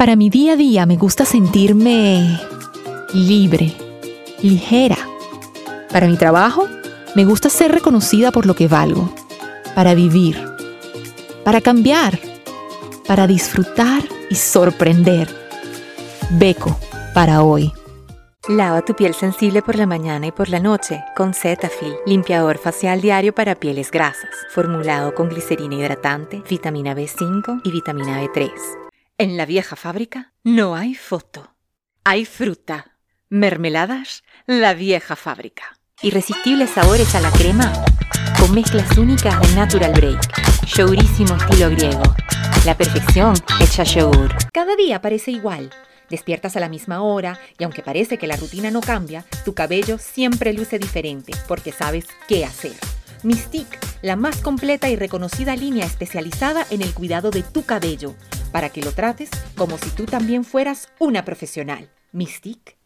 Para mi día a día me gusta sentirme libre, ligera. Para mi trabajo me gusta ser reconocida por lo que valgo. Para vivir, para cambiar, para disfrutar y sorprender. Beko para hoy. Lava tu piel sensible por la mañana y por la noche con Cetaphil, limpiador facial diario para pieles grasas, formulado con glicerina hidratante, vitamina B5 y vitamina B3. En la vieja fábrica no hay foto, hay fruta. Mermeladas, la vieja fábrica. Irresistibles sabores a la crema con mezclas únicas de Natural Break. Yogurísimo estilo griego. La perfección hecha yogur. Cada día parece igual. Despiertas a la misma hora y aunque parece que la rutina no cambia, tu cabello siempre luce diferente porque sabes qué hacer. Mystique, la más completa y reconocida línea especializada en el cuidado de tu cabello, para que lo trates como si tú también fueras una profesional. Mystique